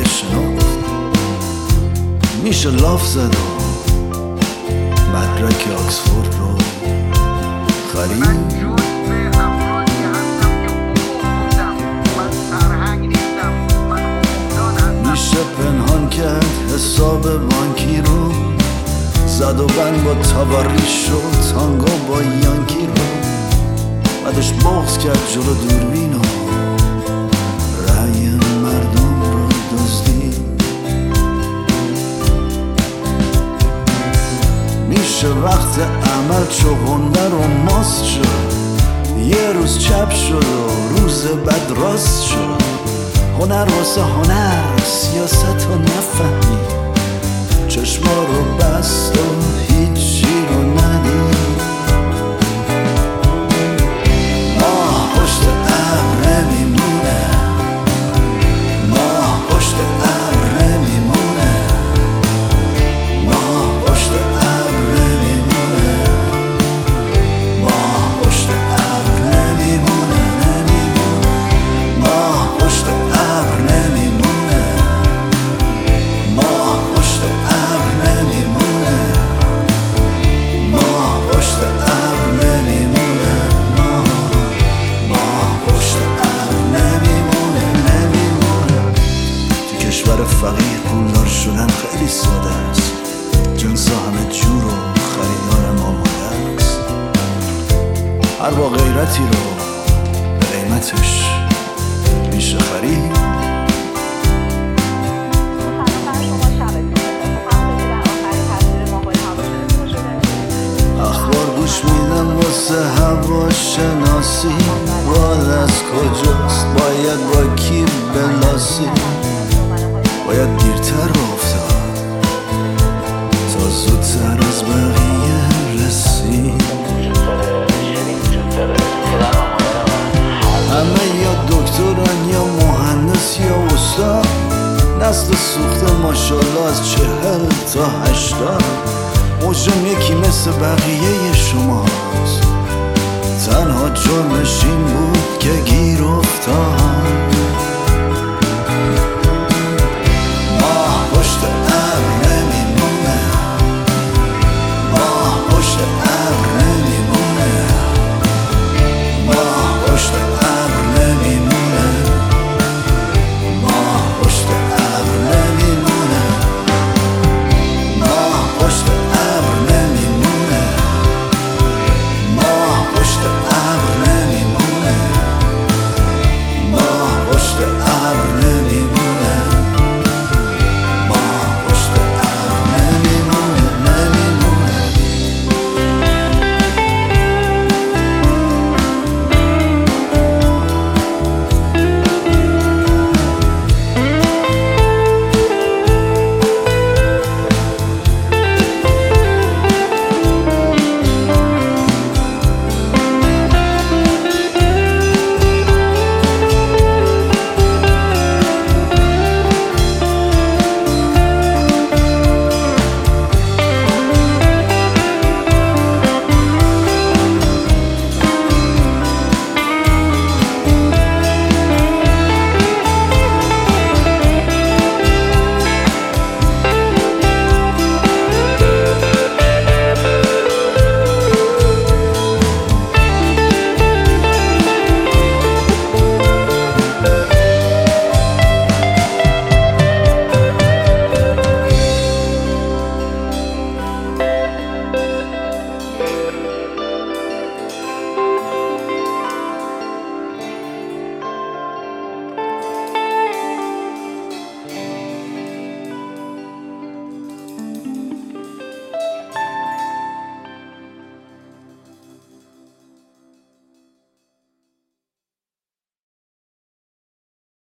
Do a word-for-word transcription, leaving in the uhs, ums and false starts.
شناخت میشه لاف زد و مدرک آکسفورد رو خرید. میشه پنهان کرد حساب بانکی رو، زد و بند با تبریش و تانگو با یانکی رو، بعدش بغض کرد جلو دوربین و رأی مردم رو دزدید. میشه وقت عمل چوغنده رو ماست شد، یه روز چپ شد و روز بعد راست شد. هنر واسه هنر سیاست رو نفهمید، چشما رو بست و هیچی رو ندید. ماه پشت ابر نمیمونه، ماه پشت ابر نمیمونه، ماه پشت ابر نمیمونه، ماه پشت ابر نمیمونه، نمیمونه، ماه پشت ابر نمیمونه، ماه پشت ابر نمیمونه، ماه پشت ابر نمیمونه، ماه ماه پشت ابر نمیمونه، نمیمونه. تو کشور فقیر پولدار شدن خیلی ساده است، جنسا همه جور و خریدارم آماده است. هر با غیرتی رو به قیمتش میشه خرید. اخبار گوش میدم واسه هوا شناسی، راه از کجاست باید با کی بلاسی. باید دیرتر رو افتاد تا زودتر از بقیه رسید. همه یا دکترن یا مهندس یا استاد، نسل سوخته ماشالله از چهل تا هشتاد. مجرم یکی مثل بقیه شماست، تنها جرمش این بود که گیر افتاد.